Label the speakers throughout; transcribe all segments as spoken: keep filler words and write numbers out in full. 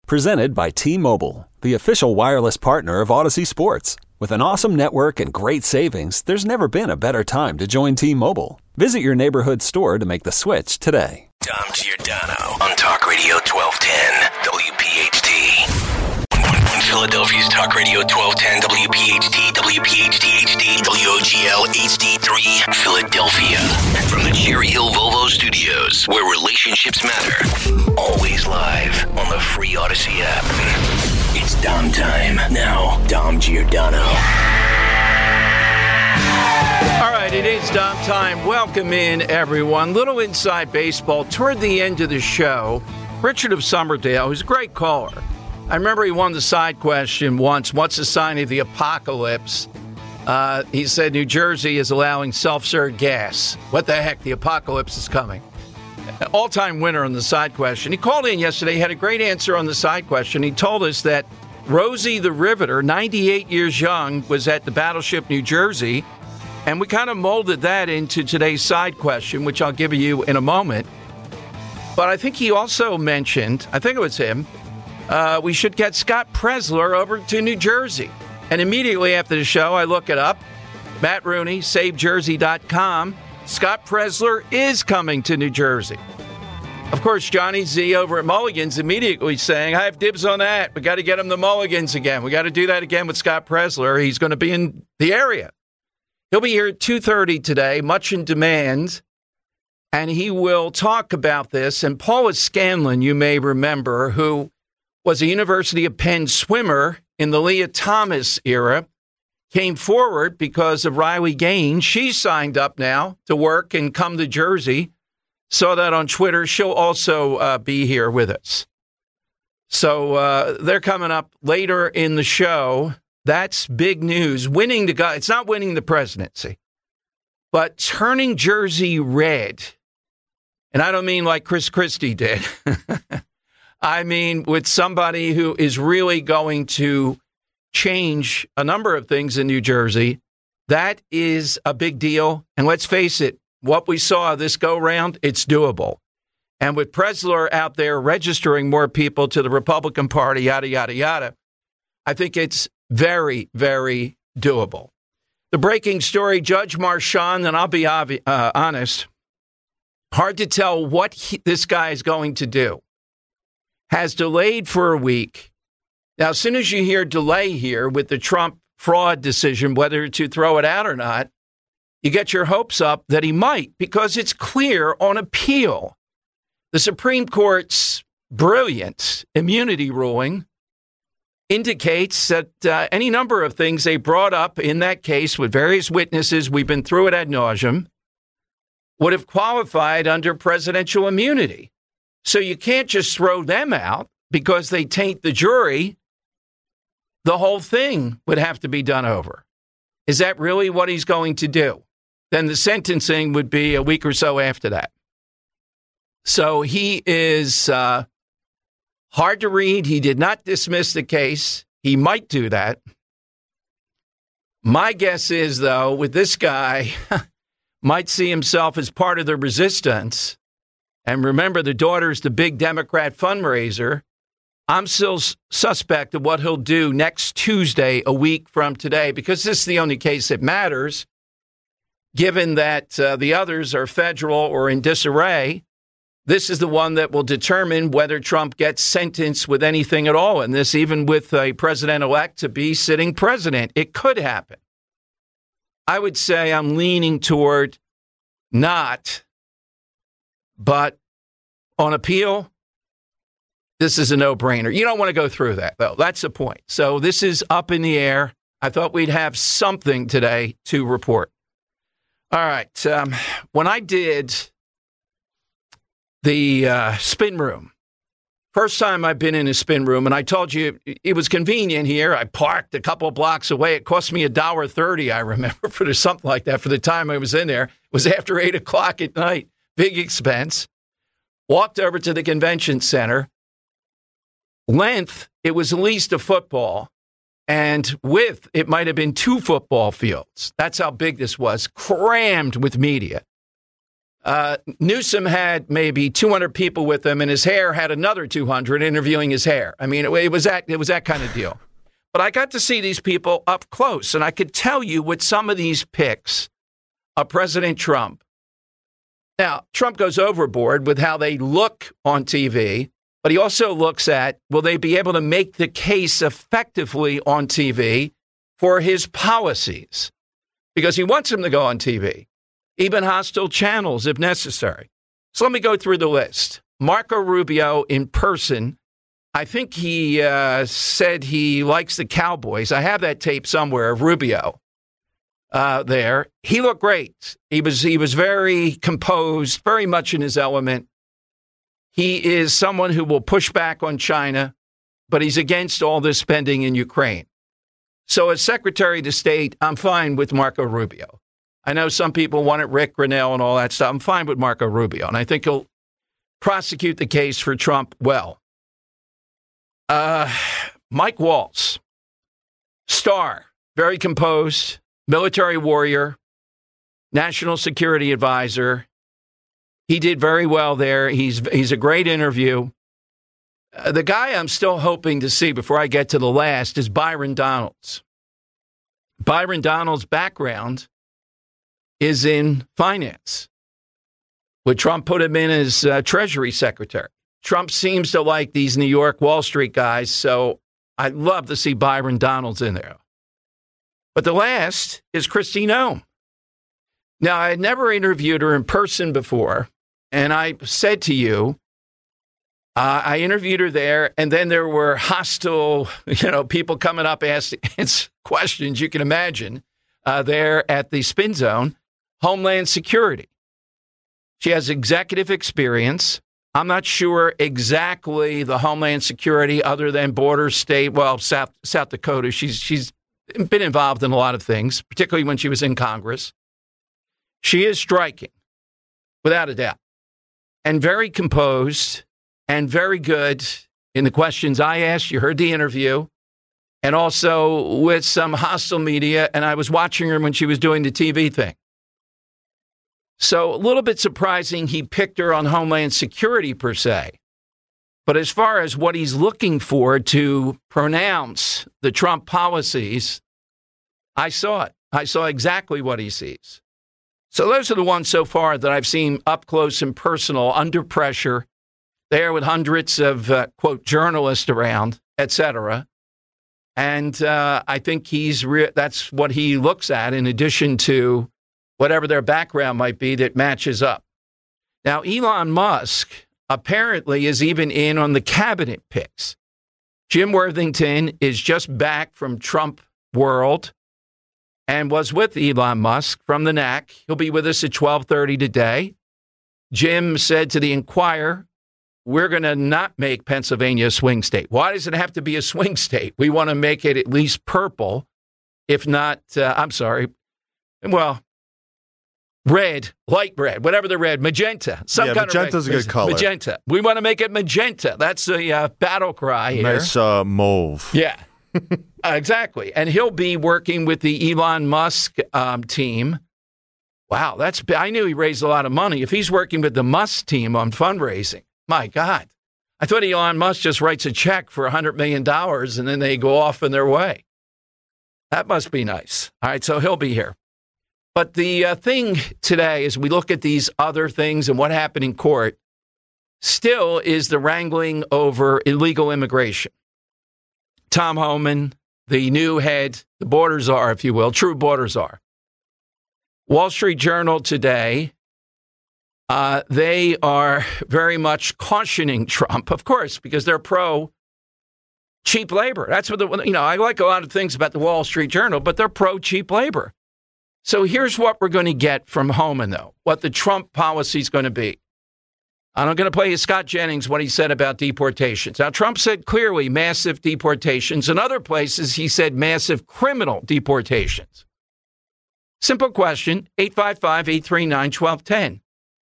Speaker 1: Presented by T-Mobile, the official wireless partner of Odyssey Sports. With an awesome network and great savings, there's never been a better time to join T-Mobile. Visit your neighborhood store to make the switch today.
Speaker 2: Dom Giordano on Talk Radio twelve ten W P H T. Philadelphia's Talk Radio twelve ten W P H T, W P H T H D, W O G L H D three, Philadelphia. From the Cherry Hill Volvo Studios, where relationships matter. Always live on the free Odyssey app. It's Dom time. Now, Dom Giordano.
Speaker 3: All right, it is Dom time. Welcome in, everyone. Little inside baseball. Toward the end of the show, Richard of Somerdale, who's a great caller. I remember he won the side question once. What's the sign of the apocalypse? Uh, he said New Jersey is allowing self-serve gas. What the heck? The apocalypse is coming. All-time winner on the side question. He called in yesterday. He had a great answer on the side question. He told us that Rosie the Riveter, ninety-eight years young, was at the Battleship New Jersey. And we kind of molded that into today's side question, which I'll give you in a moment. But I think he also mentioned, I think it was him, Uh, we should get Scott Presler over to New Jersey. And immediately after the show, I look it up. Matt Rooney, save jersey dot com. Scott Presler is coming to New Jersey. Of course, Johnny Z over at Mulligan's immediately saying, I have dibs on that. We got to get him the Mulligans again. We got to do that again with Scott Presler. He's going to be in the area. He'll be here at two thirty today, much in demand. And he will talk about this. And Paula Scanlon, you may remember, who was a University of Penn swimmer in the Leah Thomas era, came forward because of Riley Gaines. She signed up now to work and come to Jersey. Saw that on Twitter. She'll also uh, be here with us. So uh, they're coming up later in the show. That's big news. Winning the guy. It's not winning the presidency, but turning Jersey red. And I don't mean like Chris Christie did. I mean, with somebody who is really going to change a number of things in New Jersey, that is a big deal. And let's face it, what we saw this go round, it's doable. And with Presler out there registering more people to the Republican Party, yada, yada, yada, I think it's very, very doable. The breaking story, Judge Marchand, and I'll be obvi- uh, honest, hard to tell what he, this guy is going to do, has delayed for a week. Now, as soon as you hear delay here with the Trump fraud decision, whether to throw it out or not, you get your hopes up that he might, because it's clear on appeal. The Supreme Court's brilliant immunity ruling indicates that uh, any number of things they brought up in that case with various witnesses, we've been through it ad nauseum, would have qualified under presidential immunity. So you can't just throw them out because they taint the jury. The whole thing would have to be done over. Is that really what he's going to do? Then the sentencing would be a week or so after that. So he is uh, hard to read. He did not dismiss the case. He might do that. My guess is, though, with this guy, might see himself as part of the resistance. And remember, the daughter's the big Democrat fundraiser. I'm still s- suspect of what he'll do next Tuesday, a week from today, because this is the only case that matters, given that uh, the others are federal or in disarray. This is the one that will determine whether Trump gets sentenced with anything at all, and this even with a president-elect to be sitting president. It could happen. I would say I'm leaning toward not. But on appeal, this is a no-brainer. You don't want to go through that, though. That's the point. So this is up in the air. I thought we'd have something today to report. All right. Um, when I did the uh, spin room, first time I've been in a spin room, and I told you it was convenient here. I parked a couple of blocks away. It cost me one dollar thirty, I remember, for something like that for the time I was in there. It was after eight o'clock at night. Big expense. Walked over to the convention center. Length, it was at least a football. And width, it might have been two football fields. That's how big this was, crammed with media. Uh, Newsom had maybe two hundred people with him, and his hair had another two hundred interviewing his hair. I mean, it, it was that it was that kind of deal. But I got to see these people up close, and I could tell you with some of these picks of President Trump. Now, Trump goes overboard with how they look on T V, but he also looks at, will they be able to make the case effectively on T V for his policies? Because he wants them to go on T V, even hostile channels if necessary. So let me go through the list. Marco Rubio in person, I think he uh, said he likes the Cowboys. I have that tape somewhere of Rubio uh, there. He looked great. He was he was very composed, very much in his element. He is someone who will push back on China, but he's against all this spending in Ukraine. So as Secretary of State, I'm fine with Marco Rubio. I know some people wanted Rick Grenell and all that stuff. I'm fine with Marco Rubio, and I think he'll prosecute the case for Trump well. Uh, Mike Waltz, star, very composed, military warrior, national security advisor. He did very well there. He's he's a great interview. Uh, the guy I'm still hoping to see before I get to the last is Byron Donalds. Byron Donalds' background is in finance. Would Trump put him in as uh, Treasury Secretary? Trump seems to like these New York Wall Street guys, so I'd love to see Byron Donalds in there. But the last is Kristi Noem. Now, I had never interviewed her in person before, and I said to you, uh, I interviewed her there, and then there were hostile, you know, people coming up asking questions, you can imagine, uh, there at the Spin Zone, Homeland Security. She has executive experience. I'm not sure exactly the Homeland Security other than border state, well, South South Dakota. She's she's been involved in a lot of things, particularly when she was in Congress. She is striking, without a doubt, and very composed and very good in the questions I asked. You heard the interview, and also with some hostile media, and I was watching her when she was doing the T V thing. So a little bit surprising he picked her on Homeland Security per se. But as far as what he's looking for to pronounce the Trump policies, I saw it. I saw exactly what he sees. So those are the ones so far that I've seen up close and personal, under pressure, there with hundreds of, uh, quote, journalists around, et cetera. And uh, I think he's re- that's what he looks at in addition to whatever their background might be that matches up. Now, Elon Musk apparently is even in on the cabinet picks. Jim Worthington is just back from Trump World and was with Elon Musk from the N A C. He'll be with us at twelve thirty today. Jim said to the Inquirer, we're going to not make Pennsylvania a swing state. Why does it have to be a swing state? We want to make it at least purple, if not, uh, I'm sorry, well, red, light red, whatever the red, magenta, some
Speaker 4: yeah,
Speaker 3: kind
Speaker 4: magenta's
Speaker 3: of red.
Speaker 4: a good color.
Speaker 3: Magenta. We want to make it magenta. That's the uh, battle cry here.
Speaker 4: Nice uh, mauve.
Speaker 3: Yeah, uh, exactly. And he'll be working with the Elon Musk um, team. Wow, that's. I knew he raised a lot of money. If he's working with the Musk team on fundraising, my God. I thought Elon Musk just writes a check for one hundred million dollars and then they go off in their way. That must be nice. All right, so he'll be here. But the uh, thing today, as we look at these other things and what happened in court, still is the wrangling over illegal immigration. Tom Homan, the new head, the border czar, if you will, true border czar. Wall Street Journal today, uh, they are very much cautioning Trump, of course, because they're pro cheap labor. That's what the, you know, I like a lot of things about the Wall Street Journal, but they're pro cheap labor. So here's what we're going to get from Homan, though, what the Trump policy is going to be. I'm going to play you Scott Jennings, what he said about deportations. Now, Trump said clearly massive deportations. In other places, he said massive criminal deportations. Simple question, eight five five, eight three nine, one two one zero.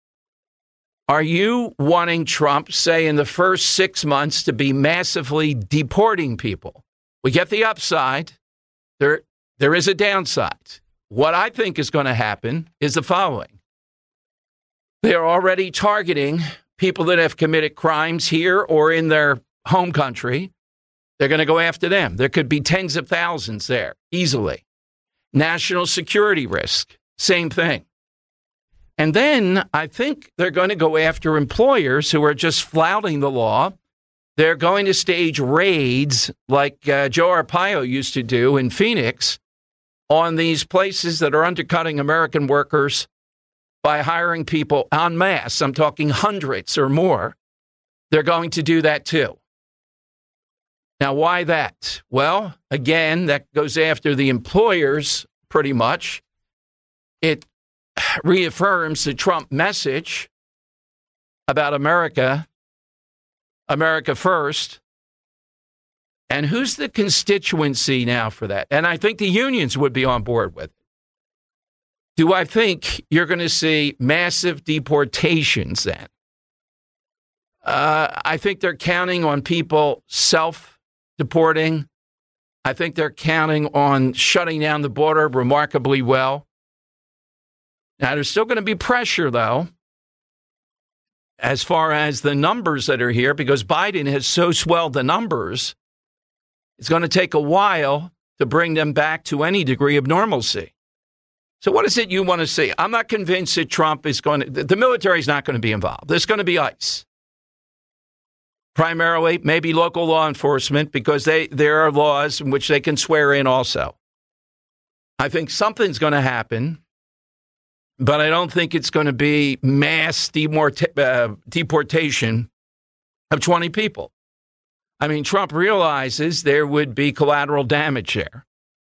Speaker 3: Are you wanting Trump, say, in the first six months to be massively deporting people? We get the upside. There, there is a downside. What I think is going to happen is the following. They're already targeting people that have committed crimes here or in their home country. They're going to go after them. There could be tens of thousands there easily. National security risk, same thing. And then I think they're going to go after employers who are just flouting the law. They're going to stage raids like uh, Joe Arpaio used to do in Phoenix on these places that are undercutting American workers by hiring people en masse. I'm talking hundreds or more. They're going to do that too. Now, why that? Well, again, that goes after the employers pretty much. It reaffirms the Trump message about America, America first. And who's the constituency now for that? And I think the unions would be on board with it. Do I think you're going to see massive deportations then? Uh, I think they're counting on people self-deporting. I think they're counting on shutting down the border remarkably well. Now, there's still going to be pressure, though, as far as the numbers that are here, because Biden has so swelled the numbers, it's going to take a while to bring them back to any degree of normalcy. So what is it you want to see? I'm not convinced that Trump is going to, the military is not going to be involved. There's going to be ICE. Primarily, maybe local law enforcement, because they there are laws in which they can swear in also. I think something's going to happen, but I don't think it's going to be mass demort- uh, deportation of twenty people. I mean, Trump realizes there would be collateral damage there,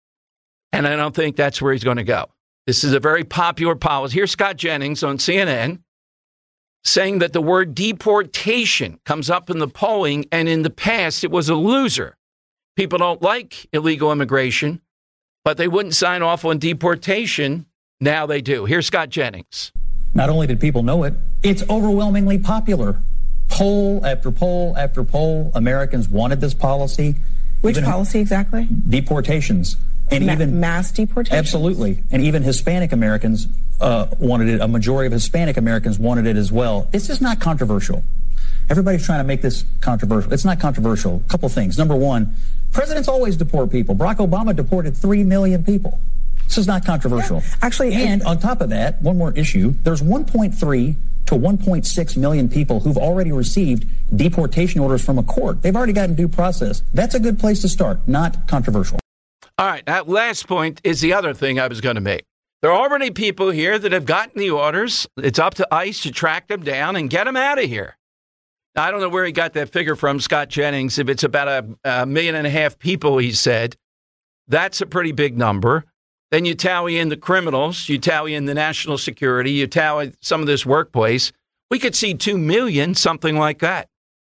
Speaker 3: and I don't think that's where he's going to go. This is a very popular policy. Here's Scott Jennings on C N N saying that the word deportation comes up in the polling, and in the past it was a loser. People don't like illegal immigration, but they wouldn't sign off on deportation. Now they do. Here's Scott Jennings.
Speaker 4: Not only did people know it, it's overwhelmingly popular. Poll after poll after poll, Americans wanted this policy.
Speaker 5: Which
Speaker 4: even
Speaker 5: policy exactly?
Speaker 4: Deportations. And
Speaker 5: Ma-
Speaker 4: even
Speaker 5: mass deportation?
Speaker 4: Absolutely. And even Hispanic Americans uh, wanted it. A majority of Hispanic Americans wanted it as well. This is not controversial. Everybody's trying to make this controversial. It's not controversial. A couple things. Number one, presidents always deport people. Barack Obama deported three million people. This is not controversial.
Speaker 5: Yeah, actually,
Speaker 4: and on top of that, one more issue. There's one point three to one point six million people who've already received deportation orders from a court. They've already gotten due process. That's a good place to start, not controversial.
Speaker 3: All right, that last point is the other thing I was going to make. There are already people here that have gotten the orders. It's up to ICE to track them down and get them out of here. Now, I don't know where he got that figure from, Scott Jennings. If it's about a, a million and a half people, he said, that's a pretty big number. Then you tally in the criminals, you tally in the national security, you tally some of this workplace. We could see two million, something like that.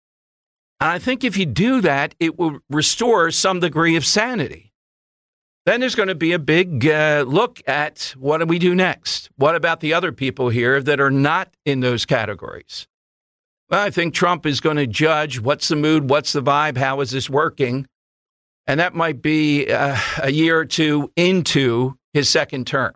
Speaker 3: And I think if you do that, it will restore some degree of sanity. Then there's going to be a big uh, look at what do we do next? What about the other people here that are not in those categories? Well, I think Trump is going to judge what's the mood, what's the vibe, how is this working? And that might be uh, a year or two into his second term.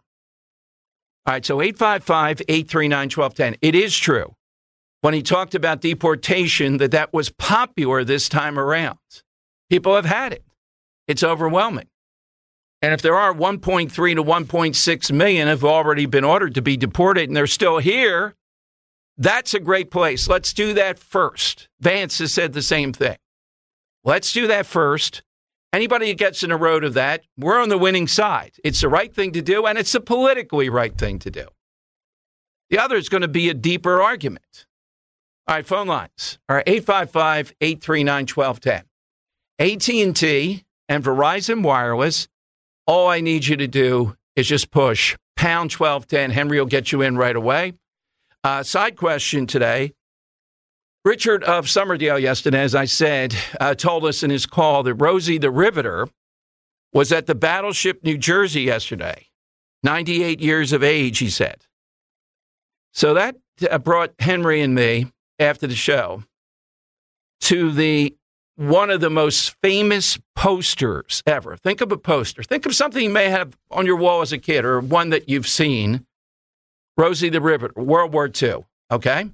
Speaker 3: All right, so eight five five, eight three nine, one two one zero. It is true, when he talked about deportation, that that was popular this time around. People have had it. It's overwhelming. And if there are one point three to one point six million have already been ordered to be deported and they're still here, that's a great place. Let's do that first. Vance has said the same thing. Let's do that first. Anybody who gets in the road of that, we're on the winning side. It's the right thing to do, and it's the politically right thing to do. The other is going to be a deeper argument. All right, phone lines are eight five five, eight three nine, one two one zero. A T and T and Verizon Wireless, all I need you to do is just push pound twelve ten. Henry will get you in right away. Uh, side question today. Richard of Summerdale yesterday, as I said, uh, told us in his call that Rosie the Riveter was at the Battleship New Jersey yesterday. ninety-eight years of age, he said. So that uh, brought Henry and me, after the show, to the one of the most famous posters ever. Think of a poster. Think of something you may have on your wall as a kid or one that you've seen. Rosie the Riveter, World War Two. Okay?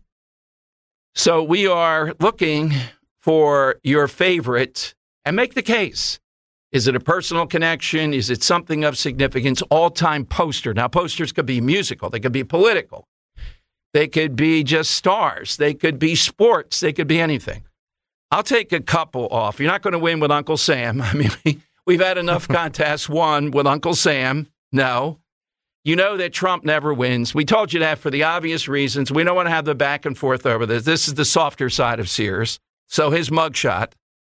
Speaker 3: So we are looking for your favorite and make the case. Is it a personal connection? Is it something of significance? All-time poster. Now, posters could be musical. They could be political. They could be just stars. They could be sports. They could be anything. I'll take a couple off. You're not going to win with Uncle Sam. I mean, we've had enough contests won with Uncle Sam. No. You know that Trump never wins. We told you that for the obvious reasons. We don't want to have the back and forth over this. This is the softer side of Sears. So his mugshot.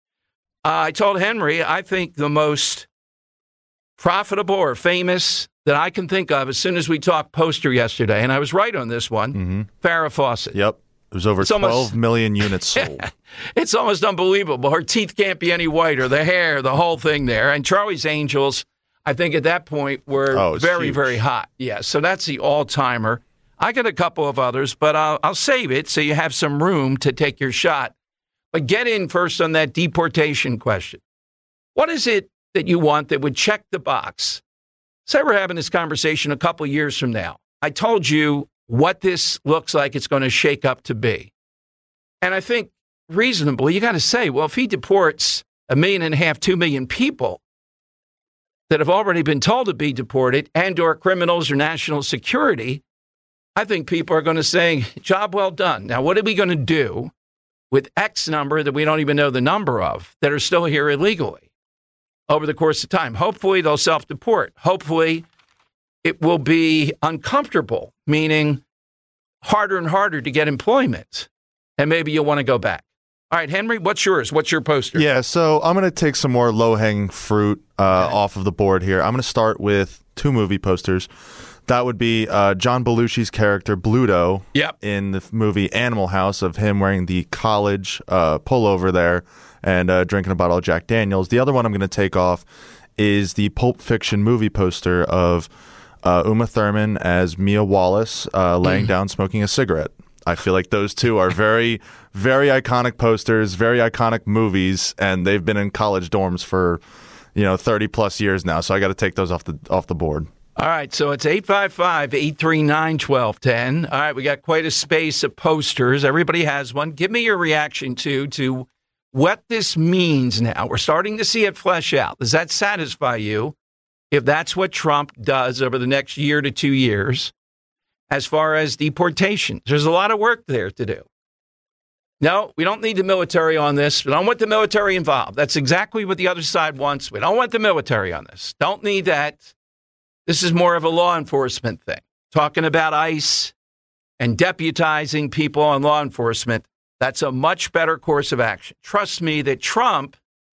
Speaker 3: Uh, I told Henry, I think the most profitable or famous that I can think of as soon as we talked poster yesterday, and I was right on this one, mm-hmm. Farrah Fawcett.
Speaker 5: Yep. It was over
Speaker 3: it's
Speaker 5: twelve
Speaker 3: almost,
Speaker 5: million units sold.
Speaker 3: It's almost unbelievable. Her teeth can't be any whiter, the hair, the whole thing there. And Charlie's Angels, I think at that point were
Speaker 5: oh,
Speaker 3: very,
Speaker 5: huge.
Speaker 3: very hot. Yeah, so that's the all-timer. I got a couple of others, but I'll, I'll save it so you have some room to take your shot. But get in first on that deportation question. What is it that you want that would check the box? Say we're having this conversation a couple years from now. I told you what this looks like it's going to shake up to be. And I think reasonably, you got to say, well, if he deports a million and a half, two million people that have already been told to be deported and or criminals or national security, I think people are going to say, job well done. Now, what are we going to do with X number that we don't even know the number of that are still here illegally over the course of time? Hopefully, they'll self-deport. Hopefully, it will be uncomfortable, meaning harder and harder to get employment. And maybe you'll want to go back. All right, Henry, what's yours? What's your poster?
Speaker 5: Yeah, so I'm going to take some more low-hanging fruit uh, okay. off of the board here. I'm going to start with two movie posters. That would be uh, John Belushi's character, Bluto,
Speaker 3: yep.
Speaker 5: in the movie Animal House, of him wearing the college uh, pullover there and uh, drinking a bottle of Jack Daniels. The other one I'm going to take off is the Pulp Fiction movie poster of uh, Uma Thurman as Mia Wallace uh, laying mm. down smoking a cigarette. I feel like those two are very, very iconic posters, very iconic movies, and they've been in college dorms for, you know, thirty plus years now. So I got to take those off the off the board.
Speaker 3: All right, so it's eight five five, eight three nine, one two one zero. All right, we got quite a space of posters. Everybody has one. Give me your reaction to to what this means now. We're starting to see it flesh out. Does that satisfy you if that's what Trump does over the next year to two years as far as deportation? There's a lot of work there to do. No, we don't need the military on this. We don't want the military involved. That's exactly what the other side wants. We don't want the military on this. Don't need that. This is more of a law enforcement thing. Talking about ICE and deputizing people on law enforcement, that's a much better course of action. Trust me that Trump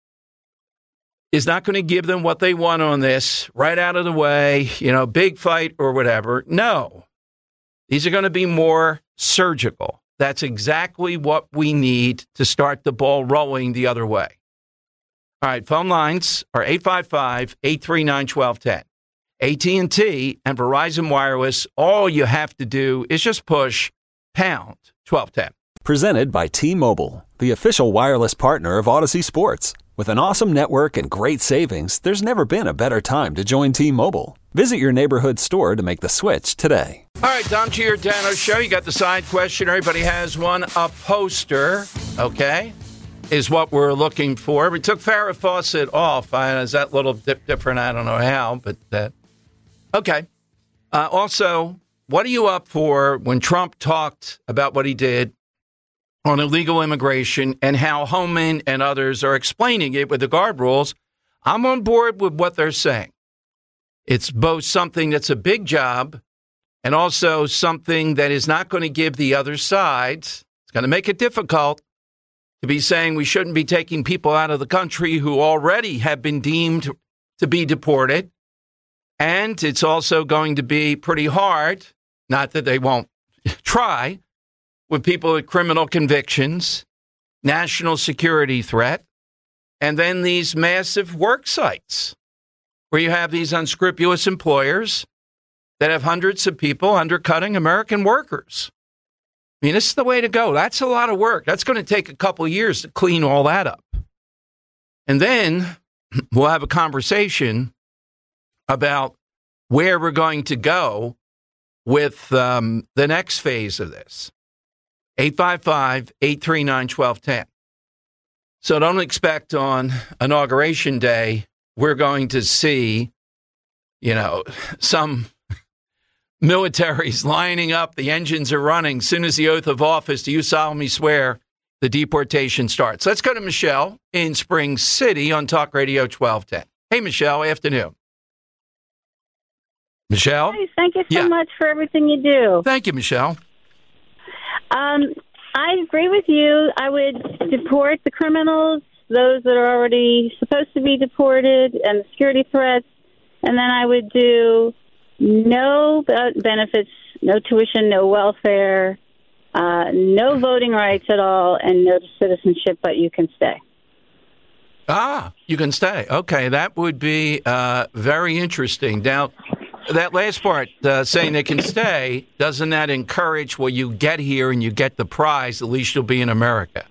Speaker 3: is not going to give them what they want on this right out of the way, you know, big fight or whatever. No, these are going to be more surgical. That's exactly what we need to start the ball rolling the other way. All right, phone lines are eight five five, eight three nine, one two one zero. A T and T and Verizon Wireless, all you have to do is just push pound twelve ten.
Speaker 1: Presented by T-Mobile, the official wireless partner of Odyssey Sports. With an awesome network and great savings, there's never been a better time to join T-Mobile. Visit your neighborhood store to make the switch today.
Speaker 3: All right, Dom Giordano Show. You got the side question. Everybody has one. A poster, okay, is what we're looking for. We took Farrah Fawcett off. Uh, is that a little dip different? I don't know how, but uh, okay. Uh, also, what are you up for when Trump talked about what he did on illegal immigration and how Homan and others are explaining it with the guard rules? I'm on board with what they're saying. It's both something that's a big job and also something that is not going to give the other side, it's going to make it difficult to be saying we shouldn't be taking people out of the country who already have been deemed to be deported. And it's also going to be pretty hard, not that they won't try, with people with criminal convictions, national security threat, and then these massive work sites where you have these unscrupulous employers that have hundreds of people undercutting American workers. I mean, this is the way to go. That's a lot of work. That's going to take a couple of years to clean all that up. And then we'll have a conversation about where we're going to go with um, the next phase of this. eight five five, eight three nine, one two one zero. So don't expect on Inauguration Day we're going to see, you know, some militaries lining up, the engines are running. As soon as the oath of office, do you solemnly swear, the deportation starts. Let's go to Michelle in Spring City on Talk Radio twelve ten. Hey, Michelle, afternoon. Michelle?
Speaker 6: Hey, thank you so
Speaker 3: Yeah.
Speaker 6: much for everything you do.
Speaker 3: Thank you, Michelle.
Speaker 6: Um, I agree with you. I would deport the criminals, those that are already supposed to be deported, and the security threats. And then I would do no benefits, no tuition, no welfare, uh, no voting rights at all, and no citizenship, but you can stay.
Speaker 3: Ah, you can stay. Okay, that would be uh, very interesting. Now, that last part, uh, saying they can stay, doesn't that encourage, well, you get here and you get the prize, at least you'll be in America?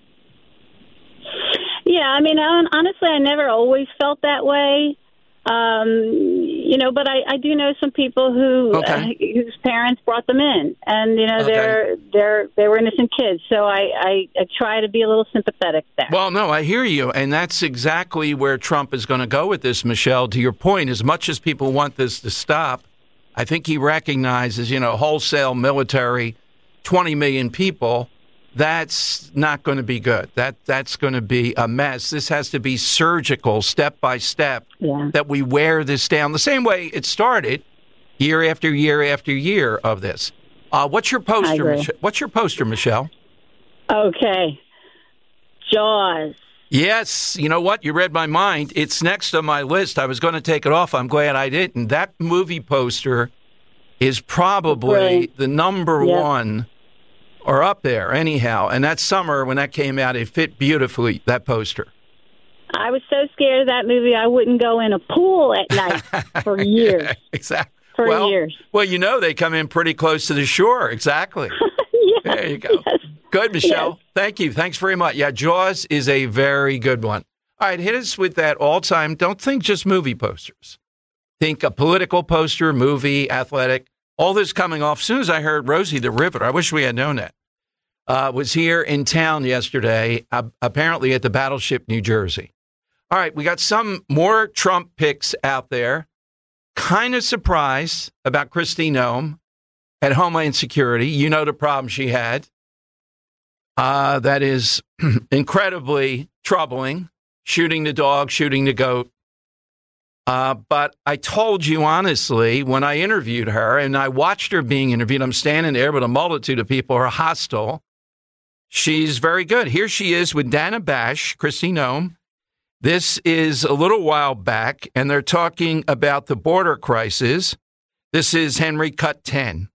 Speaker 6: Yeah, I mean, honestly, I never always felt that way. Um, you know, but I, I do know some people who
Speaker 3: Okay.
Speaker 6: uh, whose parents brought them in, and you know
Speaker 3: Okay.
Speaker 6: they're they're they were innocent kids. So I, I, I try to be a little sympathetic there.
Speaker 3: Well, no, I hear you, and that's exactly where Trump is going to go with this, Michelle. To your point, as much as people want this to stop, I think he recognizes, you know, wholesale military, twenty million people, that's not going to be good. That That's going to be a mess. This has to be surgical, step by step,
Speaker 6: Yeah.
Speaker 3: that we wear this down the same way it started year after year after year of this. Uh, what's your poster,
Speaker 6: agree.
Speaker 3: Mich- What's your poster, Michelle?
Speaker 6: Okay, Jaws.
Speaker 3: Yes, you know what? You read my mind. It's next on my list. I was going to take it off. I'm glad I didn't. That movie poster is probably
Speaker 6: Brilliant.
Speaker 3: the number
Speaker 6: Yep.
Speaker 3: one or up there anyhow. And that summer when that came out, it fit beautifully, that poster.
Speaker 6: I was so scared of that movie, I wouldn't go in a pool at night for years.
Speaker 3: Exactly.
Speaker 6: For
Speaker 3: well,
Speaker 6: years.
Speaker 3: Well, you know, they come in pretty close to the shore. Exactly.
Speaker 6: Yes,
Speaker 3: There you go.
Speaker 6: yes.
Speaker 3: Good, Michelle.
Speaker 6: Yes.
Speaker 3: Thank you. Thanks very much. Yeah, Jaws is a very good one. All right, hit us with that all-time. Don't think just movie posters. Think a political poster, movie, athletic. All this coming off. As soon as I heard Rosie the Riveter, I wish we had known that, uh, was here in town yesterday, uh, apparently at the Battleship, New Jersey. All right, we got some more Trump picks out there. Kind of surprised about Kristi Noem at Homeland Security. You know the problem she had. Uh, that is incredibly troubling. Shooting the dog, shooting the goat. Uh, but I told you honestly, when I interviewed her and I watched her being interviewed, I'm standing there with a multitude of people who are hostile. She's very good. Here she is with Dana Bash, Kristi Noem. This is a little while back, and they're talking about the border crisis. This is Henry Cut ten.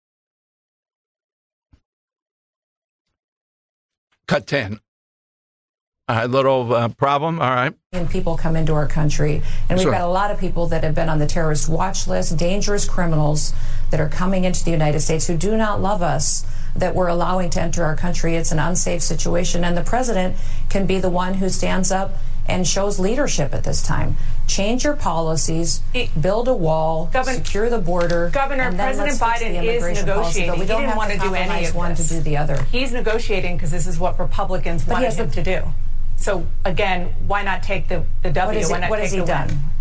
Speaker 3: Cut ten. A little uh, problem. All right.
Speaker 7: And people come into our country. And we've
Speaker 3: Sure.
Speaker 7: got a lot of people that have been on the terrorist watch list, dangerous criminals that are coming into the United States who do not love us, that we're allowing to enter our country. It's an unsafe situation. And the president can be the one who stands up and shows leadership at this time. Change your policies, build a wall,
Speaker 8: Governor-
Speaker 7: secure the border.
Speaker 8: Governor,
Speaker 7: and then
Speaker 8: President
Speaker 7: let's fix
Speaker 8: Biden
Speaker 7: the
Speaker 8: is
Speaker 7: immigration policy,
Speaker 8: negotiating.
Speaker 7: but we
Speaker 8: He
Speaker 7: don't
Speaker 8: didn't
Speaker 7: have
Speaker 8: want to do any
Speaker 7: compromise
Speaker 8: of
Speaker 7: one
Speaker 8: this.
Speaker 7: to do the other.
Speaker 8: He's negotiating because this is what Republicans
Speaker 7: But he
Speaker 8: wanted
Speaker 7: has the-
Speaker 8: him to do. So again, why not take the, the W?
Speaker 7: What, is
Speaker 8: why
Speaker 7: it,
Speaker 8: not
Speaker 7: what
Speaker 8: take
Speaker 7: has he
Speaker 8: the
Speaker 7: done?
Speaker 8: win?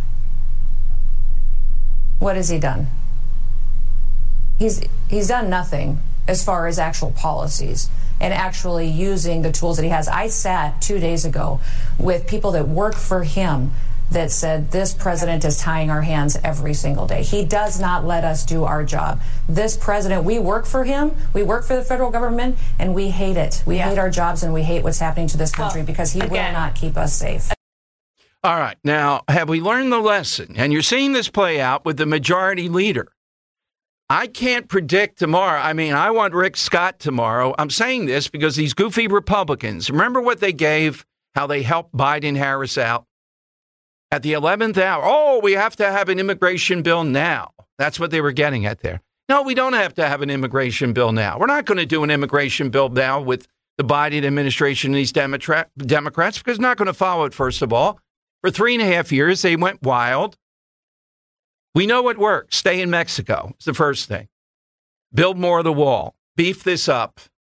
Speaker 7: What has he done? He's he's done nothing as far as actual policies and actually using the tools that he has. I sat two days ago with people that work for him that said this president is tying our hands every single day. He does not let us do our job. This president, we work for him, we work for the federal government, and we hate it. We
Speaker 8: Yeah.
Speaker 7: hate our jobs and we hate what's happening to this country
Speaker 8: Well,
Speaker 7: because he will
Speaker 8: again-
Speaker 7: not keep us safe.
Speaker 3: All right. Now, have we learned the lesson? And you're seeing this play out with the majority leader. I can't predict tomorrow. I mean, I want Rick Scott tomorrow. I'm saying this because these goofy Republicans, remember what they gave, how they helped Biden Harris out? At the eleventh hour, oh, we have to have an immigration bill now. That's what they were getting at there. No, we don't have to have an immigration bill now. We're not going to do an immigration bill now with the Biden administration and these Democrat, Democrats because they're not going to follow it, first of all. For three and a half years, they went wild. We know what works. Stay in Mexico is the first thing. Build more of the wall. Beef this up.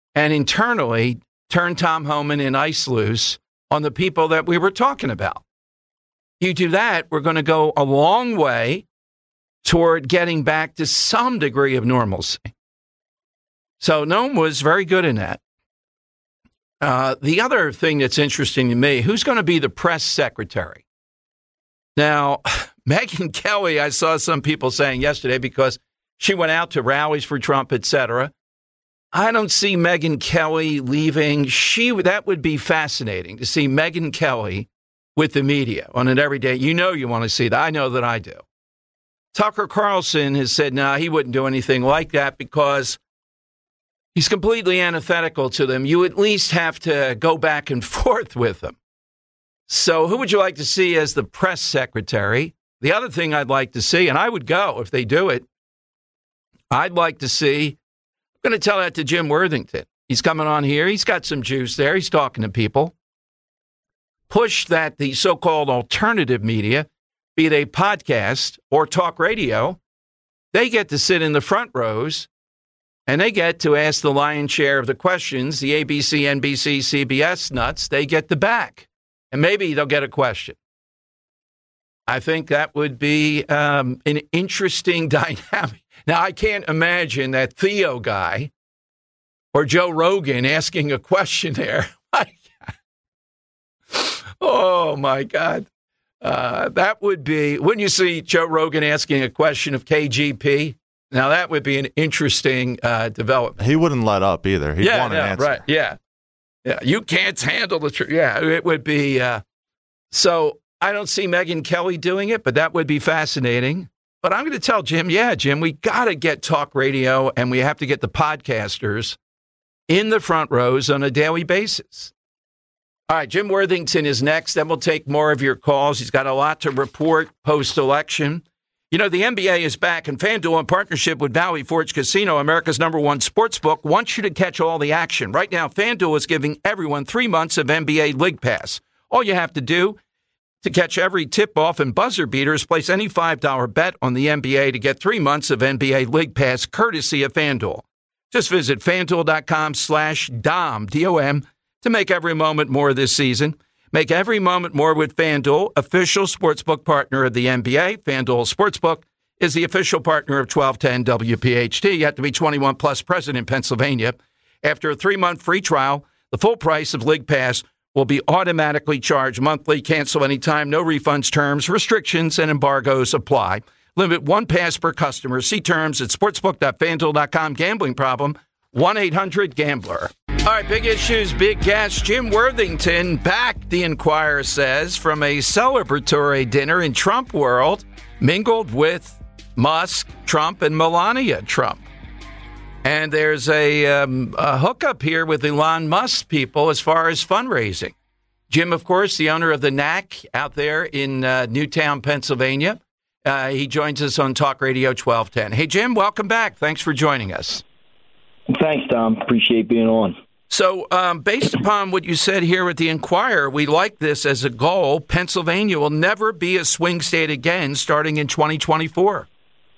Speaker 3: and internally turn Tom Homan and ice loose on the people that we were talking about. You do that, we're going to go a long way toward getting back to some degree of normalcy. So Noam was very good in that. Uh, the other thing that's interesting to me, who's going to be the press secretary? Now, Megyn Kelly, I saw some people saying yesterday because she went out to rallies for Trump, et cetera. I don't see Megyn Kelly leaving. She that would be fascinating to see Megyn Kelly with the media on an everyday. You know you want to see that. I know that I do. Tucker Carlson has said, no, nah, he wouldn't do anything like that because he's completely antithetical to them. You at least have to go back and forth with them. So who would you like to see as the press secretary? The other thing I'd like to see, and I would go if they do it, I'd like to see, I'm going to tell that to Jim Worthington. He's coming on here. He's got some juice there. He's talking to people. Push that the so-called alternative media, be they podcast or talk radio, they get to sit in the front rows and they get to ask the lion's share of the questions. The A B C, N B C, C B S nuts, they get the back. And maybe they'll get a question. I think that would be um, an interesting dynamic. Now, I can't imagine that Theo guy or Joe Rogan asking a question there. Oh, my God. Uh, that would be, wouldn't you see Joe Rogan asking a question of K G P? Now, that would be an interesting uh, development.
Speaker 5: He wouldn't let up either. He'd
Speaker 3: yeah,
Speaker 5: want an
Speaker 3: yeah,
Speaker 5: answer.
Speaker 3: Right, yeah. Yeah, you can't handle the truth. Yeah, it would be. Uh, so I don't see Megyn Kelly doing it, but that would be fascinating. But I'm going to tell Jim, yeah, Jim, we got to get talk radio and we have to get the podcasters in the front rows on a daily basis. All right, Jim Worthington is next. Then we'll take more of your calls. He's got a lot to report post-election. You know, the N B A is back, and FanDuel, in partnership with Valley Forge Casino, America's number one sports book, wants you to catch all the action. Right now, FanDuel is giving everyone three months of N B A League Pass. All you have to do to catch every tip-off and buzzer beater is place any five dollar bet on the N B A to get three months of N B A League Pass, courtesy of FanDuel. Just visit FanDuel.com slash DOM, D O M, to make every moment more this season. Make every moment more with FanDuel, official sportsbook partner of the N B A. FanDuel Sportsbook is the official partner of twelve ten W P H T. You have to be twenty-one plus, present in Pennsylvania. After a three-month free trial, the full price of League Pass will be automatically charged monthly. Cancel anytime. No refunds, terms, restrictions, and embargoes apply. Limit one pass per customer. See terms at sportsbook dot fanduel dot com. Gambling problem? one eight hundred gambler. All right, big issues, big guest. Jim Worthington back, the Inquirer says, from a celebratory dinner in Trump world, mingled with Musk, Trump, and Melania Trump. And there's a, um, a hookup here with Elon Musk people as far as fundraising. Jim, of course, the owner of the N A C out there in uh, Newtown, Pennsylvania. Uh, he joins us on Talk Radio twelve ten. Hey, Jim, welcome back. Thanks for joining us.
Speaker 9: Thanks, Tom. Appreciate being on.
Speaker 3: So um, based upon what you said here with the Inquirer, we like this as a goal. Pennsylvania will never be a swing state again starting in twenty twenty-four.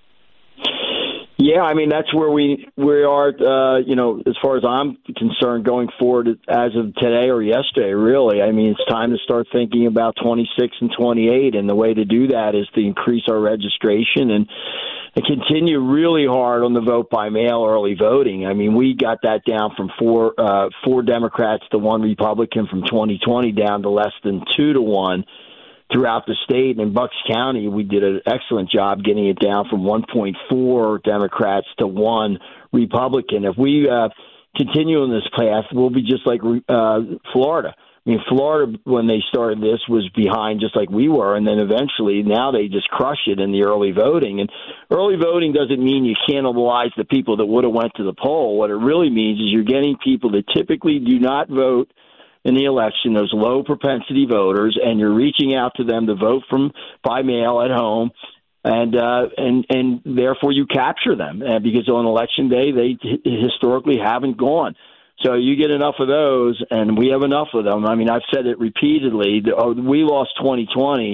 Speaker 9: Yeah, I mean, that's where we, we are, uh, you know, as far as I'm concerned, going forward as of today or yesterday, really. I mean, it's time to start thinking about twenty-six and twenty-eight, and the way to do that is to increase our registration and and continue really hard on the vote by mail early voting. I mean, we got that down from four uh, four Democrats to one Republican from twenty twenty down to less than two to one throughout the state. And in Bucks County, we did an excellent job getting it down from one point four Democrats to one Republican. If we uh, continue on this path, we'll be just like uh, Florida. I mean, Florida, when they started this, was behind just like we were, and then eventually now they just crush it in the early voting. And early voting doesn't mean you cannibalize the people that would have went to the poll. What it really means is you're getting people that typically do not vote in the election, those low propensity voters, and you're reaching out to them to vote from by mail at home, and uh, and and therefore you capture them, uh, because on election day they h- historically haven't gone. So you get enough of those, and we have enough of them. I mean, I've said it repeatedly. We lost twenty twenty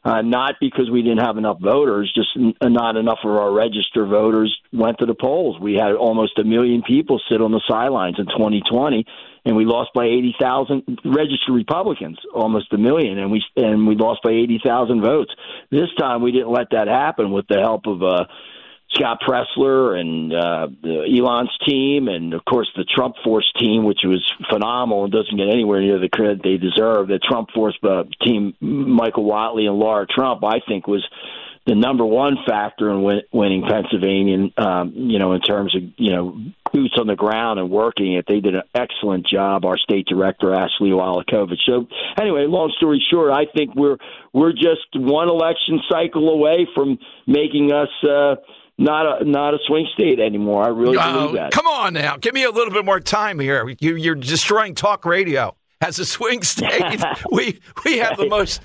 Speaker 9: Uh, not because we didn't have enough voters, just n- not enough of our registered voters went to the polls. We had almost a million people sit on the sidelines in twenty twenty, and we lost by eighty thousand registered Republicans, almost a million, and we and we lost by eighty thousand votes. This time we didn't let that happen with the help of uh, Scott Pressler and uh, Elon's team, and of course the Trump Force team, which was phenomenal and doesn't get anywhere near the credit they deserve. The Trump Force uh, team, Michael Whatley and Laura Trump, I think was the number one factor in win- winning Pennsylvania. Um, you know, in terms of you know boots on the ground and working it, they did an excellent job. Our state director Ashley Walakovich. So anyway, long story short, I think we're we're just one election cycle away from making us. Uh, Not a not a swing state anymore. I really
Speaker 3: uh,
Speaker 9: believe that.
Speaker 3: Come on now, give me a little bit more time here. You, you're destroying talk radio as a swing state. we we have the most.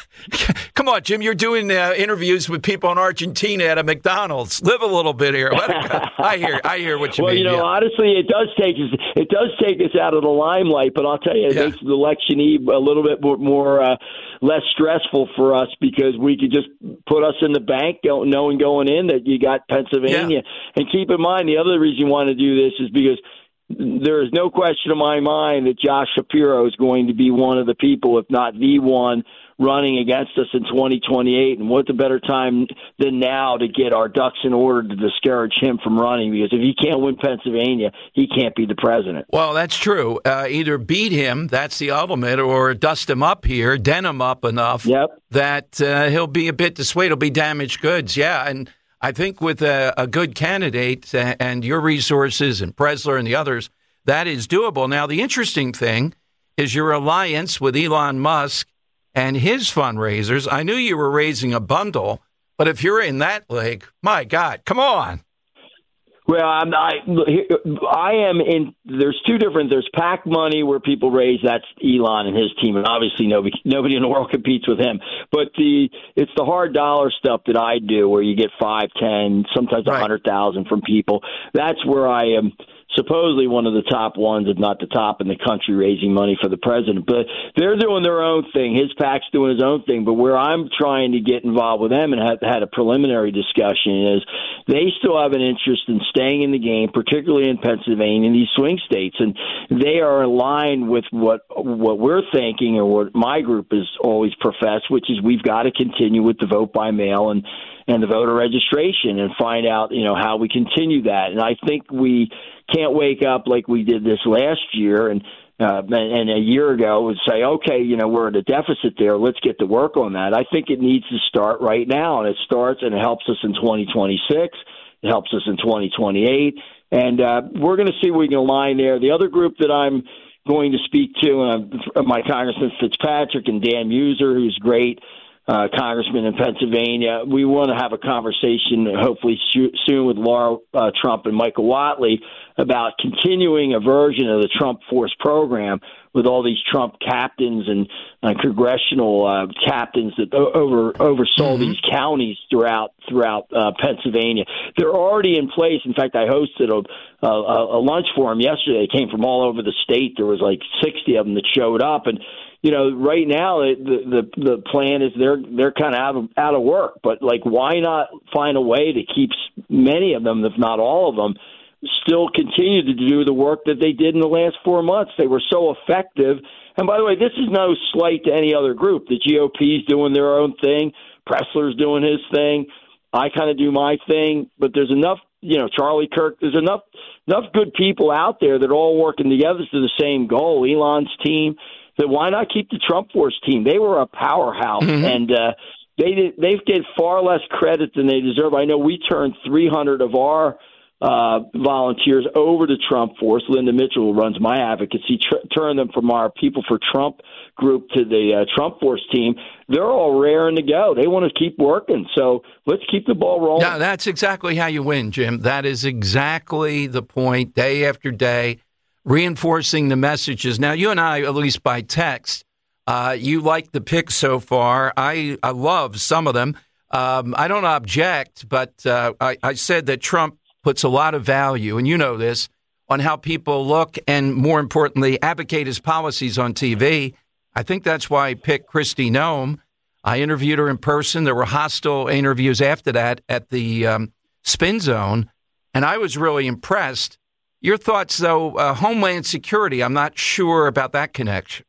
Speaker 3: Come on, Jim. You're doing uh, interviews with people in Argentina at a McDonald's. Live a little bit here. I hear I hear what you
Speaker 9: well,
Speaker 3: mean.
Speaker 9: Well, you know,
Speaker 3: yeah.
Speaker 9: honestly, it does take us it does take us out of the limelight. But I'll tell you, it
Speaker 3: yeah.
Speaker 9: makes the election eve a little bit more. more uh, less stressful for us because we could just put us in the bank knowing going in that you got Pennsylvania. Yeah. And keep in mind, the other reason you want to do this is because there is no question in my mind that Josh Shapiro is going to be one of the people, if not the one, running against us in twenty twenty-eight. And what's a better time than now to get our ducks in order to discourage him from running? Because if he can't win Pennsylvania, he can't be the president.
Speaker 3: Well, that's true. Uh, either beat him, that's the ultimate, or dust him up here, den him up enough
Speaker 9: yep.
Speaker 3: that uh, he'll be a bit dissuaded. He'll be damaged goods. Yeah, and I think with a, a good candidate uh, and your resources and Pressler and the others, that is doable. Now, the interesting thing is your alliance with Elon Musk and his fundraisers. I knew you were raising a bundle, but if you're in that league, my God, come on.
Speaker 9: Well, I'm, I, I am in. There's two different. There's PAC money where people raise. That's Elon and his team, and obviously nobody, nobody in the world competes with him. But the it's the hard dollar stuff that I do, where you get five, ten, sometimes a
Speaker 3: Right.
Speaker 9: hundred thousand from people. That's where I am. Supposedly one of the top ones, if not the top in the country, raising money for the president. But they're doing their own thing. His PAC's doing his own thing. But where I'm trying to get involved with them and have had a preliminary discussion is they still have an interest in staying in the game, particularly in Pennsylvania and these swing states. And they are aligned with what what we're thinking or what my group has always professed, which is we've got to continue with the vote by mail and and the voter registration and find out, you know, how we continue that. And I think we can't wake up like we did this last year and uh, and a year ago and say, okay, you know, we're at a deficit there. Let's get to work on that. I think it needs to start right now, and it starts and it helps us in twenty twenty-six. It helps us in twenty twenty-eight. And uh, we're going to see if we can align there. The other group that I'm going to speak to, uh, my Congressman Fitzpatrick and Dan Muser, who's great, Uh, congressman in Pennsylvania. We want to have a conversation, hopefully soon, with Laura uh, Trump and Michael Whatley about continuing a version of the Trump Force program with all these Trump captains and uh, congressional uh, captains that o- over oversaw mm-hmm. these counties throughout throughout uh, Pennsylvania. They're already in place. In fact, I hosted a, a, a lunch for them yesterday. They came from all over the state. There was like sixty of them that showed up, and you know, right now the the the plan is they're they're kind of out of out of work. But like, why not find a way to keep many of them, if not all of them, still continue to do the work that they did in the last four months? They were so effective. And by the way, this is no slight to any other group. The G O P's doing their own thing. Pressler's doing his thing. I kind of do my thing. But there's enough, you know, Charlie Kirk. There's enough enough good people out there that are all working together to the same goal. Elon's team. That why not keep the Trump Force team? They were a powerhouse, mm-hmm. and uh, they did, they get far less credit than they deserve. I know we turned three hundred of our uh, volunteers over to Trump Force. Linda Mitchell, who runs my advocacy, tr- turned them from our People for Trump group to the uh, Trump Force team. They're all raring to go. They want to keep working, so let's keep the ball rolling.
Speaker 3: Yeah, that's exactly how you win, Jim. That is exactly the point, day after day. Reinforcing the messages. Now, you and I, at least by text, uh, you like the picks so far. I, I love some of them. Um, I don't object, but uh, I, I said that Trump puts a lot of value, and you know this, on how people look and, more importantly, advocate his policies on T V. I think that's why I picked Kristi Noem. I interviewed her in person. There were hostile interviews after that at the um, Spin Zone, and I was really impressed. Your thoughts, though, uh, Homeland Security, I'm not sure about that connection.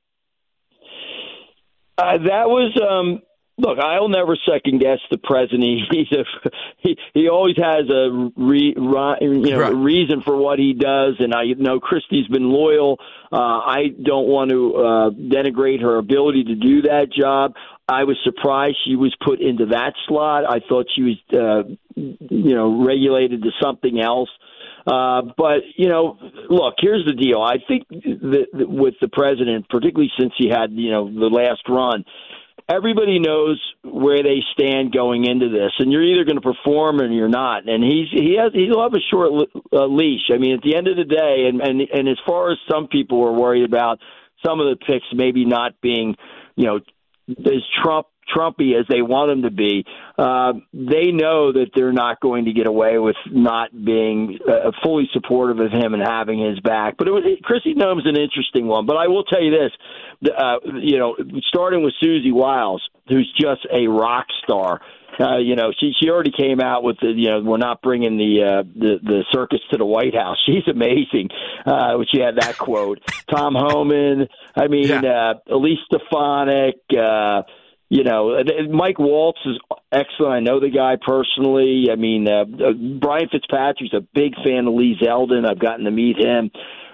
Speaker 9: Uh, that was, um, look, I'll never second guess the president. He's a, he he always has a re, ri, you know right. reason for what he does, and I know Christie's been loyal. Uh, I don't want to uh, denigrate her ability to do that job. I was surprised she was put into that slot. I thought she was, uh, you know, regulated to something else. Uh, but, you know, look, here's the deal. I think that with the president, particularly since he had, you know, the last run, everybody knows where they stand going into this, and you're either going to perform or you're not. And he's he has he'll have a short uh, leash. I mean, at the end of the day, and, and and as far as some people are worried about some of the picks maybe not being, you know, as Trump Trumpy as they want them to be, uh, they know that they're not going to get away with not being uh, fully supportive of him and having his back. But it was, Chrissy Noem's an interesting one. But I will tell you this, uh, you know, starting with Susie Wiles, who's just a rock star. Uh, you know, she she already came out with the, you know, we're not bringing the uh, the the circus to the White House. She's amazing. Uh, she had that quote. Tom Homan. I mean, yeah. uh, Elise Stefanik. Uh, You know, Mike Waltz is excellent. I know the guy personally. I mean, uh, Brian Fitzpatrick's a big fan of Lee Zeldin. I've gotten to meet him.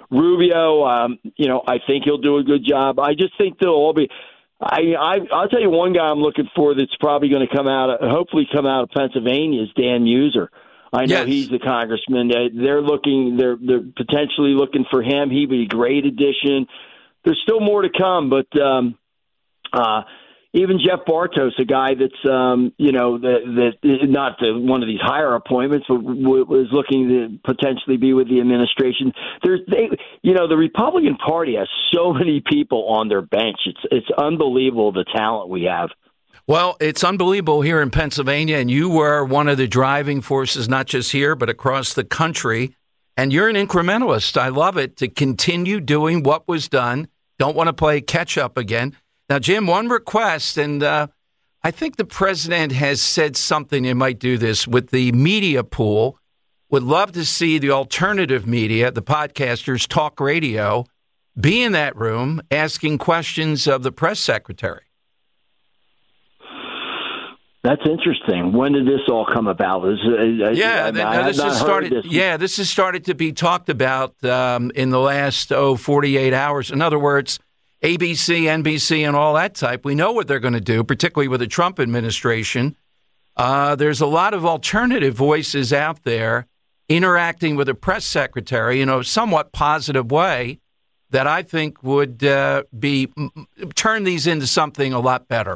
Speaker 9: Rubio, um, you know, I think he'll do a good job. I just think they'll all be. I, I I'll tell you one guy I'm looking for that's probably going to come out, of, hopefully come out of Pennsylvania is Dan Muser. I know yes. he's the congressman. They're looking. They're they're potentially looking for him. He'd be a great addition. There's still more to come, but. Um, uh, Even Jeff Bartos, a guy that's, um, you know, that, that not the, one of these higher appointments, but w- was looking to potentially be with the administration. There's, they, you know, the Republican Party has so many people on their bench. It's it's unbelievable the talent we have.
Speaker 3: Well, it's unbelievable here in Pennsylvania, and you were one of the driving forces, not just here, but across the country. And you're an incrementalist. I love it, to continue doing what was done. Don't want to play catch up again. Now, Jim, one request, and uh, I think the president has said something, he might do this, with the media pool. Would love to see the alternative media, the podcasters, talk radio, be in that room asking questions of the press secretary.
Speaker 9: That's interesting. When did this all come about? Is, uh,
Speaker 3: yeah,
Speaker 9: I,
Speaker 3: I, I this has started. This. Yeah, this has started to be talked about um, in the last oh forty-eight hours. In other words, A B C, N B C, and all that type. We know what they're going to do, particularly with the Trump administration. Uh, there's a lot of alternative voices out there interacting with the press secretary in a somewhat positive way that I think would uh, be turn these into something a lot better.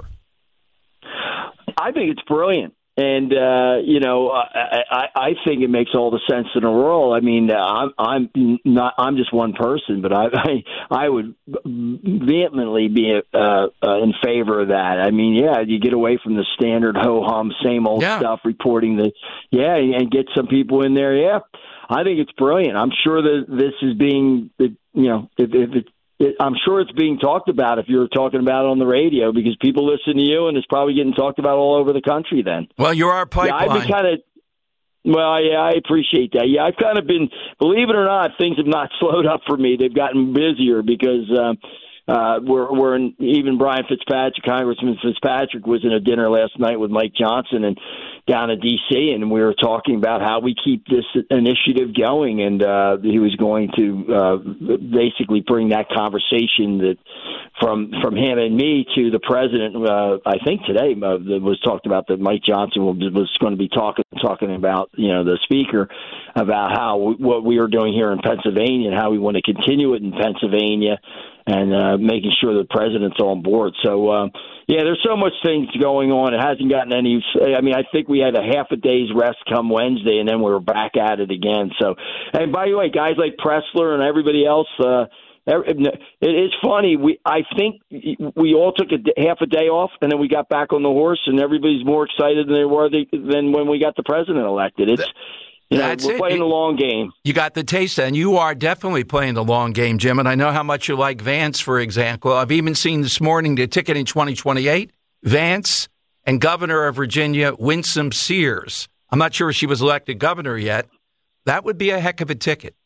Speaker 9: I think it's brilliant. And, uh, you know, I, I, I think it makes all the sense in the world. I mean, I'm, I'm not, I'm just one person, but I, I, I would vehemently be uh, uh, in favor of that. I mean, yeah, you get away from the standard ho-hum, same old yeah. stuff, reporting the, yeah, and get some people in there. Yeah, I think it's brilliant. I'm sure that this is being, you know, if, if it, It, I'm sure it's being talked about if you're talking about it on the radio, because people listen to you, and it's probably getting talked about all over the country then.
Speaker 3: Well, you're our pipeline.
Speaker 9: Yeah, I've been kind of, well, yeah, I appreciate that. Yeah, I've kind of been, believe it or not, things have not slowed up for me. They've gotten busier because uh, uh, we're, we're in, even Brian Fitzpatrick, Congressman Fitzpatrick, was in a dinner last night with Mike Johnson and down in D C, and we were talking about how we keep this initiative going, and uh, he was going to uh, basically bring that conversation that from from him and me to the president. Uh, I think today uh, was talked about that Mike Johnson was, was going to be talking talking about, you know, the speaker, about how we, what we are doing here in Pennsylvania and how we want to continue it in Pennsylvania, and uh, making sure the president's on board. So, uh, yeah, there's so much things going on. It hasn't gotten any – I mean, I think we had a half a day's rest come Wednesday, and then we were back at it again. So, and by the way, guys like Pressler and everybody else, uh, it's funny. We I think we all took a half a day off, and then we got back on the horse, and everybody's more excited than they were than when we got the president elected. It's – You know,
Speaker 3: That's
Speaker 9: we're
Speaker 3: it.
Speaker 9: playing the long game.
Speaker 3: You got the taste, and you are definitely playing the long game, Jim. And I know how much you like Vance, for example. I've even seen this morning the ticket in twenty twenty-eight Vance, and Governor of Virginia, Winsome Sears. I'm not sure if she was elected governor yet. That would be a heck of a ticket.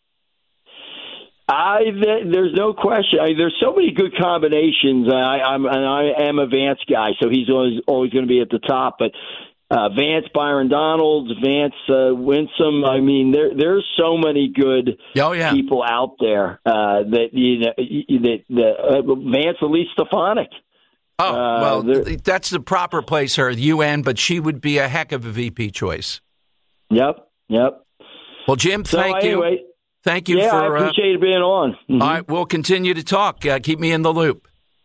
Speaker 9: I there's no question. I, there's so many good combinations. I, I'm and I am a Vance guy, so he's always always going to be at the top. But uh, Vance, Byron Donalds, Vance, uh, Winsome. I mean, there there's so many good
Speaker 3: oh, yeah.
Speaker 9: people out there uh, that you know that, that uh, Vance, Elise Stefanik.
Speaker 3: Oh
Speaker 9: uh,
Speaker 3: well, that's the proper place, her U N, but she would be a heck of a V P choice.
Speaker 9: Yep, yep.
Speaker 3: Well, Jim,
Speaker 9: so
Speaker 3: thank
Speaker 9: anyway,
Speaker 3: you. Thank you
Speaker 9: yeah,
Speaker 3: for.
Speaker 9: I appreciate uh, being on. Mm-hmm.
Speaker 3: All right, we'll continue to talk. Uh, keep me in the loop.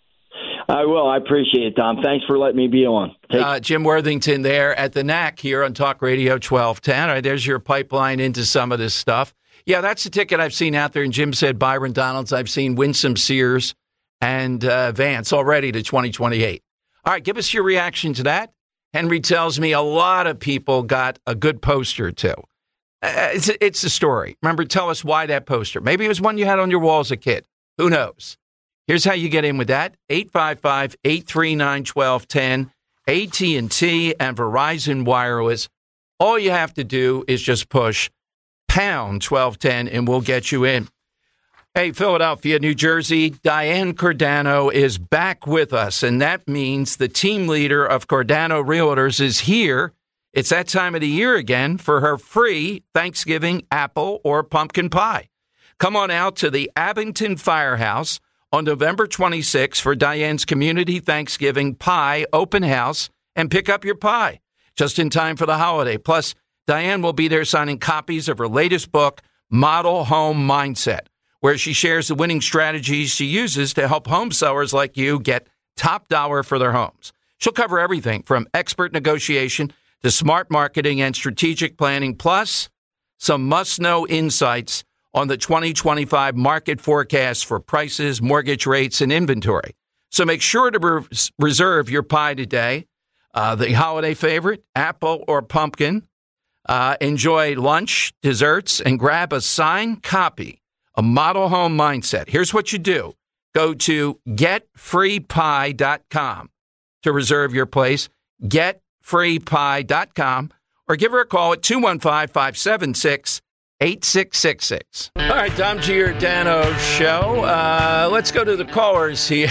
Speaker 9: I will. I appreciate it, Tom. Thanks for letting me be on.
Speaker 3: Uh, Jim Worthington there at the N A C here on Talk Radio twelve ten. All right, there's your pipeline into some of this stuff. Yeah, that's the ticket I've seen out there. And Jim said Byron Donalds. I've seen Winsome Sears and uh, Vance already to twenty twenty-eight. All right, give us your reaction to that. Henry tells me a lot of people got a good poster, too. Uh, it's, it's a story. Remember, tell us why that poster. Maybe it was one you had on your wall as a kid. Who knows? Here's how you get in with that. eight five five, eight three nine, one two one zero. A T and T and Verizon Wireless. All you have to do is just push pound twelve ten and we'll get you in. Hey, Philadelphia, New Jersey, Diane Cordano is back with us, and that means the team leader of Cordano Realtors is here. It's that time of the year again for her free Thanksgiving apple or pumpkin pie. Come on out to the Abington Firehouse on November twenty-sixth for Diane's Community Thanksgiving Pie Open House and pick up your pie just in time for the holiday. Plus, Diane will be there signing copies of her latest book, Model Home Mindset, where she shares the winning strategies she uses to help home sellers like you get top dollar for their homes. She'll cover everything from expert negotiation to smart marketing and strategic planning, plus some must-know insights on the twenty twenty-five market forecast for prices, mortgage rates, and inventory. So make sure to re- reserve your pie today. Uh, the holiday favorite, apple or pumpkin. Uh, enjoy lunch, desserts, and grab a signed copy a Model Home Mindset. Here's what you do. Go to get free pie dot com to reserve your place, get free pie dot com, or give her a call at two one five, five seven six, eight six six six. All right, Dom Giordano Show. Uh, let's go to the callers here.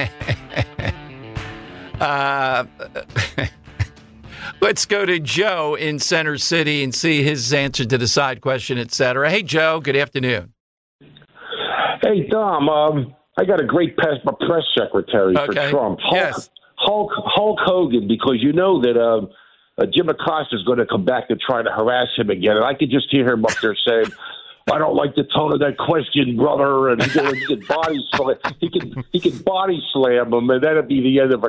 Speaker 3: uh, let's go to Joe in Center City and see his answer to the side question, et cetera. Hey, Joe, good afternoon.
Speaker 10: Hey, Dom, um, I got a great press, press secretary
Speaker 3: okay.
Speaker 10: for Trump. Hulk,
Speaker 3: yes.
Speaker 10: Hulk, Hulk Hogan, because you know that uh, uh, Jim Acosta is going to come back to try to harass him again. And I could just hear him up there saying, I don't like the tone of that question, brother. And he could, he could body slam, he could he could body slam him, and that'd be the end of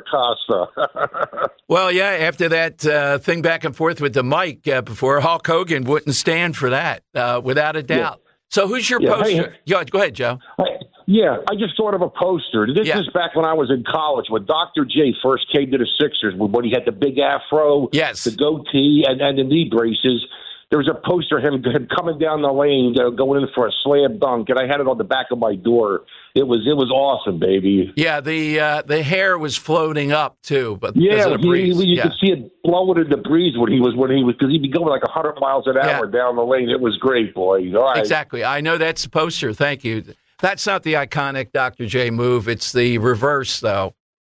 Speaker 10: Acosta.
Speaker 3: Well, yeah, after that uh, thing back and forth with the mic uh, before, Hulk Hogan wouldn't stand for that, uh, without a doubt. Yeah. So who's your yeah, poster? Hey, go, go ahead, Joe.
Speaker 10: I, yeah, I just thought of a poster. This yeah. is back when I was in college, when Doctor J first came to the Sixers, when he had the big afro,
Speaker 3: yes.
Speaker 10: the goatee, and, and the knee braces. There was a poster of him, him coming down the lane, uh, going in for a slam dunk, and I had it on the back of my door. It was it was awesome, baby.
Speaker 3: Yeah, the uh, the hair was floating up too, but
Speaker 10: yeah,
Speaker 3: because of the breeze.
Speaker 10: He, you
Speaker 3: yeah.
Speaker 10: could see it blowing in the breeze when he was when he was because he'd be going like a hundred miles an hour yeah. down the lane. It was great, boy. All right.
Speaker 3: Exactly. I know that's the poster. Thank you. That's not the iconic Doctor J move. It's the reverse, though,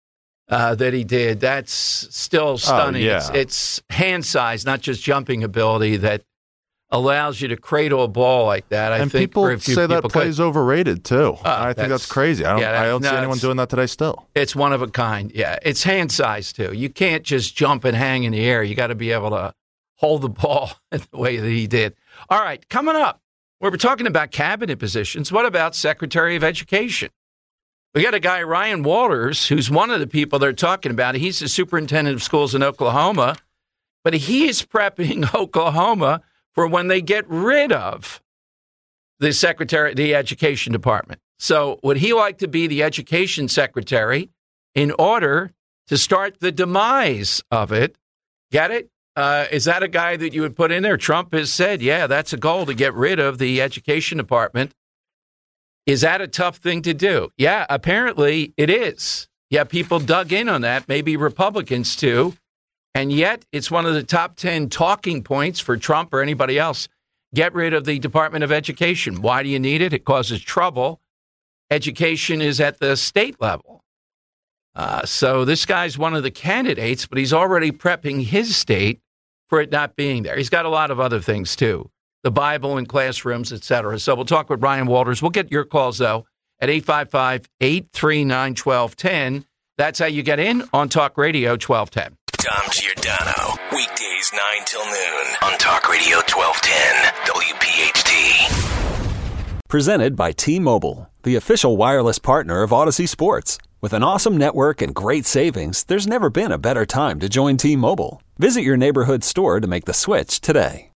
Speaker 3: uh, that he did. That's still stunning.
Speaker 5: Oh, yeah.
Speaker 3: It's, it's hand size, not just jumping ability that allows you to cradle a ball like that. I
Speaker 5: and
Speaker 3: think
Speaker 5: people
Speaker 3: say
Speaker 5: people
Speaker 3: that
Speaker 5: play's
Speaker 3: could.
Speaker 5: overrated too.
Speaker 3: Uh,
Speaker 5: I think that's, that's crazy. I don't.
Speaker 3: Yeah,
Speaker 5: I don't
Speaker 3: no,
Speaker 5: see anyone doing that today. Still,
Speaker 3: it's one of a kind. Yeah, it's hand size too. You can't just jump and hang in the air. You got to be able to hold the ball the way that he did. All right, coming up, we were talking about cabinet positions. What about Secretary of Education? We got a guy, Ryan Walters, who's one of the people they're talking about. He's the superintendent of schools in Oklahoma, but he is prepping Oklahoma for when they get rid of the secretary, the education department. So would he like to be the education secretary in order to start the demise of it? Get it? Uh, is that a guy that you would put in there? Trump has said, yeah, that's a goal to get rid of the education department. Is that a tough thing to do? Yeah, apparently it is. Yeah, people dug in on that, maybe Republicans too. And yet it's one of the top ten talking points for Trump or anybody else. Get rid of the Department of Education. Why do you need it? It causes trouble. Education is at the state level. Uh, so this guy's one of the candidates, but he's already prepping his state for it not being there. He's got a lot of other things, too. The Bible in classrooms, et cetera. So we'll talk with Ryan Walters. We'll get your calls, though, at eight five five, eight three nine, one two one zero. That's how you get in on Talk Radio twelve ten.
Speaker 2: Dom Giordano, weekdays nine till noon on Talk Radio twelve ten W P H T.
Speaker 1: Presented by T-Mobile, the official wireless partner of Odyssey Sports. With an awesome network and great savings, there's never been a better time to join T-Mobile. Visit your neighborhood store to make the switch today.